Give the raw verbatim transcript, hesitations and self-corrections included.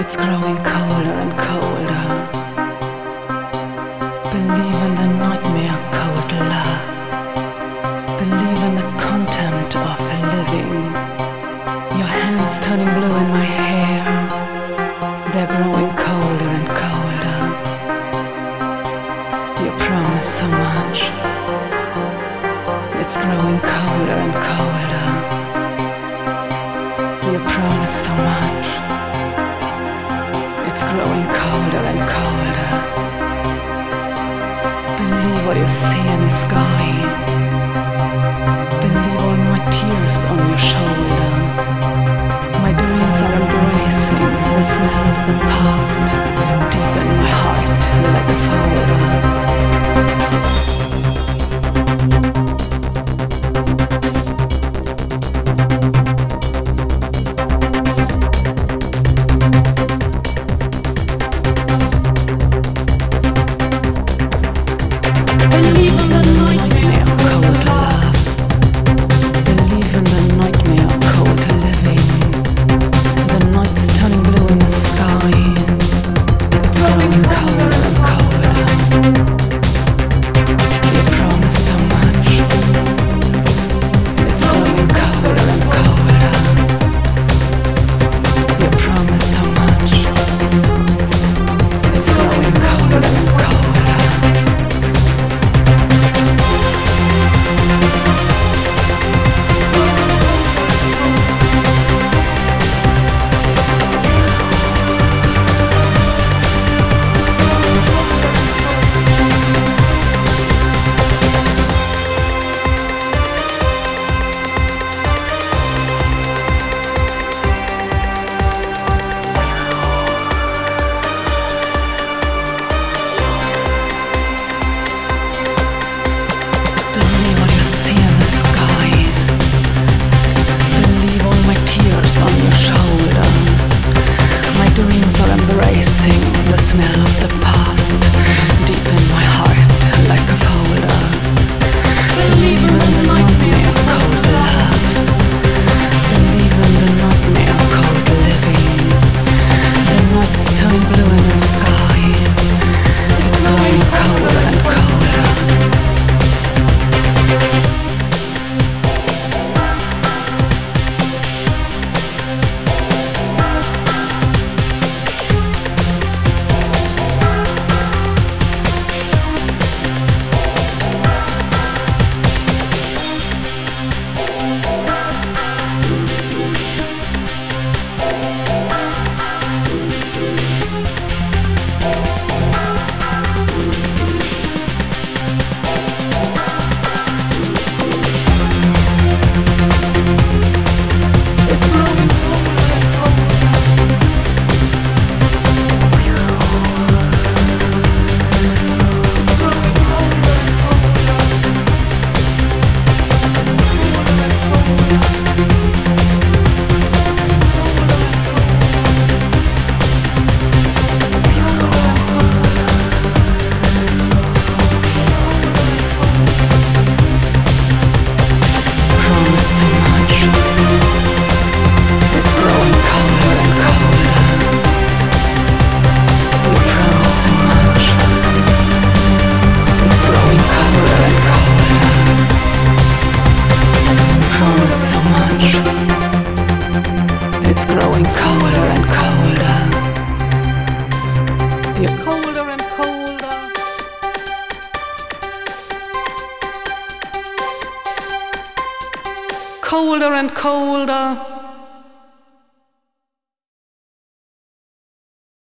It's growing colder and colder. Believe in the nightmare cold love. Believe in the contempt of living. Your hands turning blue in my hair. They're growing colder and colder. You promise so much. It's growing colder and colder. You promise so much. It's growing colder and colder. Believe what you see in the sky. Believe all my tears on your shoulder. My dreams are embracing the smell of the past deep in my heart like a folder. It's growing colder and colder. You're colder and colder. Colder and colder.